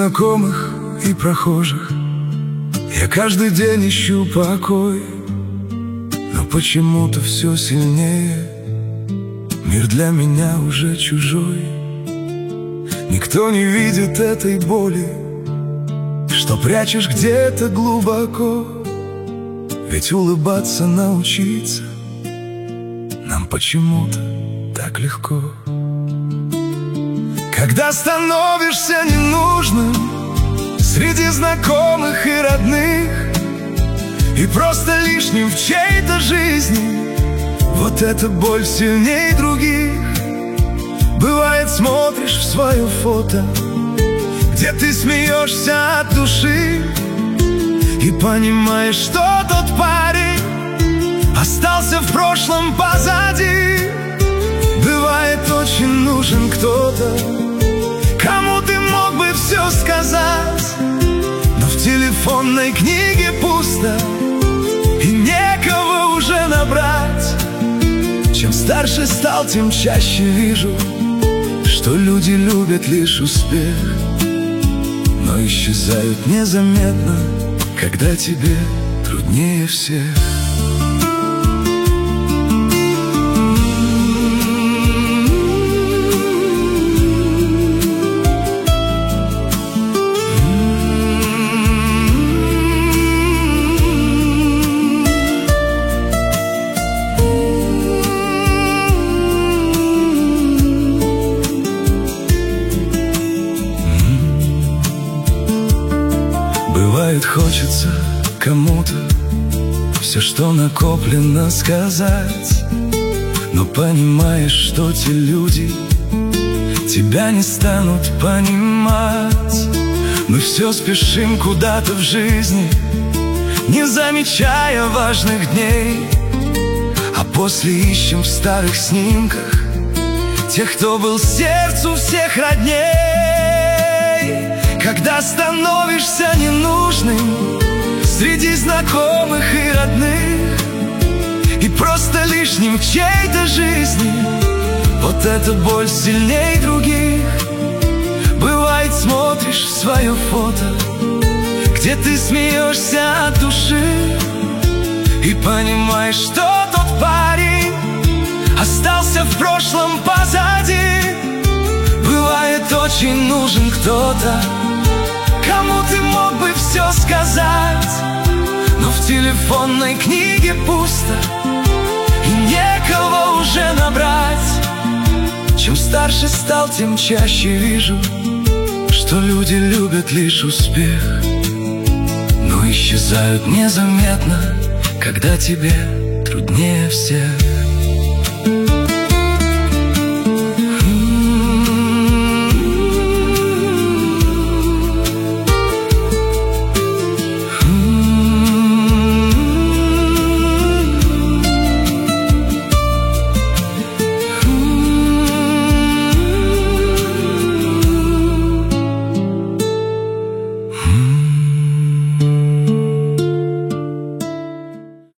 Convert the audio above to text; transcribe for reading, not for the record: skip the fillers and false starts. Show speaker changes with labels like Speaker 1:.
Speaker 1: знакомых и прохожих я каждый день ищу покой, но почему-то все сильнее мир для меня уже чужой. Никто не видит этой боли, что прячешь где-то глубоко. Ведь улыбаться научиться нам почему-то так легко. Когда становишься ненужным среди знакомых и родных, и просто лишним в чьей-то жизни, вот эта боль сильней других. Бывает, смотришь в свое фото, где ты смеешься от души, и понимаешь, что тот парень остался в прошлом позади. Бывает, очень нужен кто-то, кому ты мог бы все сказать, но в телефонной книге пусто, и некого уже набрать. Чем старше стал, тем чаще вижу, что люди любят лишь успех, но исчезают незаметно, когда тебе труднее всех. Бывает, хочется кому-то все, что накоплено, сказать, но понимаешь, что те люди тебя не станут понимать. Мы все спешим куда-то в жизни, не замечая важных дней, а после ищем в старых снимках тех, кто был сердцу всех родней. Когда становишься ненужным среди знакомых и родных, и просто лишним в чьей-то жизни, вот эта боль сильней других. Бывает, смотришь в свое фото, где ты смеешься от души, и понимаешь, что тот парень остался в прошлом позади. Бывает, очень нужен кто-то, кому ты мог бы все сказать, но в телефонной книге пусто, и некого уже набрать. Чем старше стал, тем чаще вижу, что люди любят лишь успех, но исчезают незаметно, когда тебе труднее всех.